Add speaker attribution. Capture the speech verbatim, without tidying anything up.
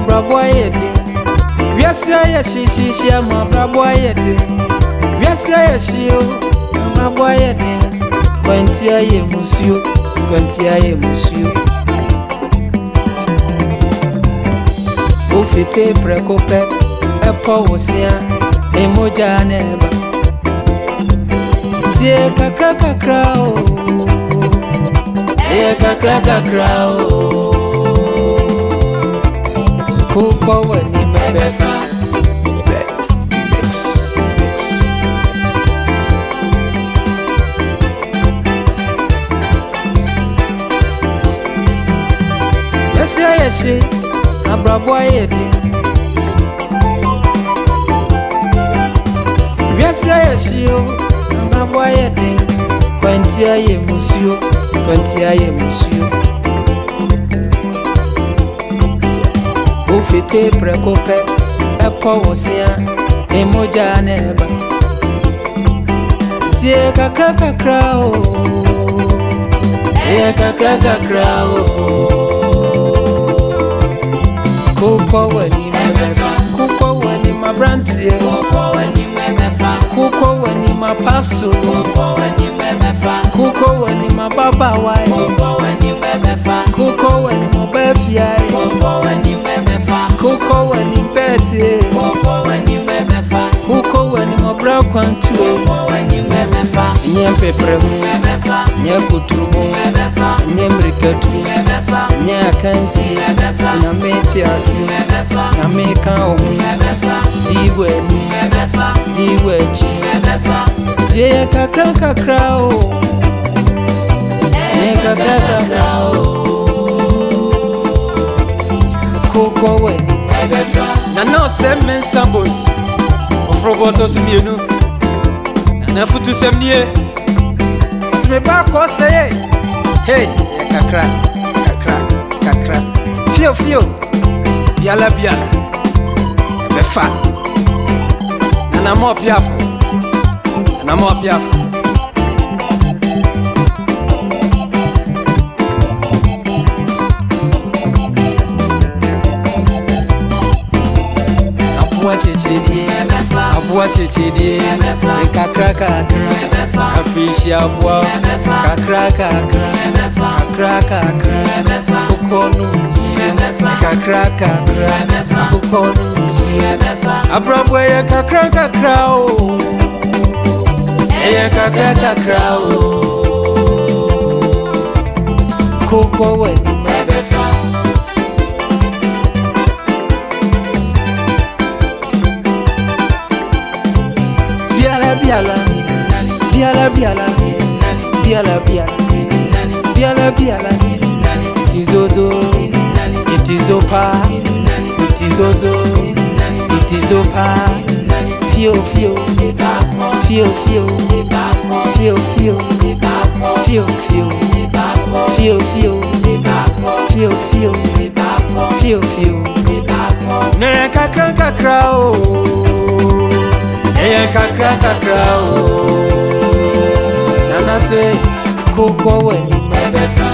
Speaker 1: abrabo yedi wiase ya shishi shi ama abrabo yedi wiase ya shio abrabo yedi kwantia ye musio kwantia ye musio ofite prekope epo wosia emoja neba tie kakra kakra o e kakra kakra o kuko wani mebefa
Speaker 2: Bet mix mix
Speaker 1: yesi yeshi abrabo yedi wiase yeshi o abrabo yedi kwantia ye musio kwantia ye musio ofite prekope epo wosia emoja neba tie kakra kakra o e kakra kakra o kuko wani mebefa kuko wani mabrantie
Speaker 3: Kuko wani mebefa
Speaker 1: kuko wani mapaso
Speaker 3: Kuko wani mebefa
Speaker 1: kuko wani mababa wai
Speaker 3: Kuko wani mebefa
Speaker 1: kuko wani mobefia
Speaker 3: Kuko wani mebefa
Speaker 1: kuko wani beti
Speaker 3: Kuko wani mebefa
Speaker 1: kuko wani mobra kwantu
Speaker 3: Kuko wani mebefa
Speaker 1: nye pepre mu
Speaker 3: Mebefa
Speaker 1: nye kutrumu
Speaker 3: Mebefa
Speaker 1: nye mriketu
Speaker 3: Mebefa
Speaker 1: nye akansi
Speaker 3: Mebefa
Speaker 1: na meti asi
Speaker 3: Mebefa
Speaker 1: na meka omu
Speaker 3: Mebefa
Speaker 1: diwe ni
Speaker 3: Mebefa
Speaker 1: diwe chi
Speaker 3: Mebefa
Speaker 1: tie kakra kakra o nye kakra kakra o kuko wani
Speaker 3: Mebefa
Speaker 1: na na osem mensabos ofroboto sumienu na na futu semnie asme ba ko say hey kakra kakra kakra fio fio biala biala befa na na mo piafo na na mo piafo Abua chechedi abua chechedi kakra kakra afishi abua kakra kakra kakra kakra kokonu kakra kakra kokonu abrabo ye kakra kakra o ye kakra kakra o koko wani
Speaker 3: Mebefa
Speaker 1: biala biala biala biala biala biala biala biala it is dodo it is opa it is dodo it is opa fio fio fio fio fio fio fio fio fio fio fio fio fio fio ne kakra kakra o e kakra kakra o nana say kuko wani
Speaker 3: Mebefa